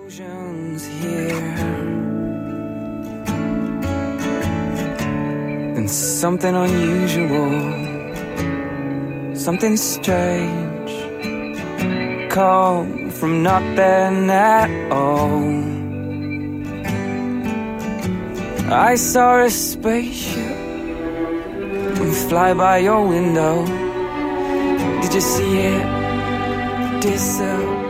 Explosions here, and something unusual, something strange, come from nothing at all. I saw a spaceship fly by your window. Did you see it disappear?